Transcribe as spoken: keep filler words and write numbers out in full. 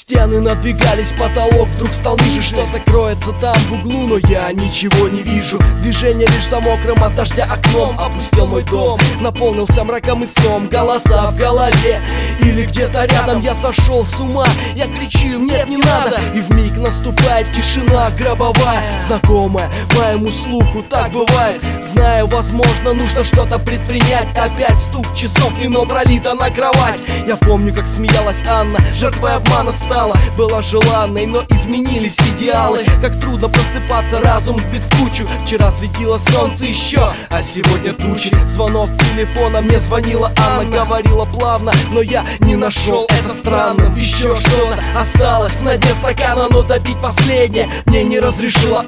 Стены надвигались, потолок вдруг стал ниже. Что-то кроется там в углу, но я ничего не вижу. Движение лишь за мокрым от дождя окном. Опустел мой дом, наполнился мраком и сном. Голоса в голове или где-то рядом. Я сошел с ума, я кричу им: нет, не надо. И вмиг наступает тишина гробовая, знакомая моему слуху, так бывает. Знаю, возможно, нужно что-то предпринять. Опять стук часов, вино пролито на кровать. Я помню, как смеялась Анна, жертвой обмана стала. Была желанной, но изменились идеалы. Как трудно просыпаться, разум сбит в кучу. Вчера светило солнце еще, а сегодня тучи. Звонок телефона, мне звонила Анна. Говорила плавно, но я не нашел это странным. Еще что-то осталось на дне стакана, но допить последнее мне не разрешила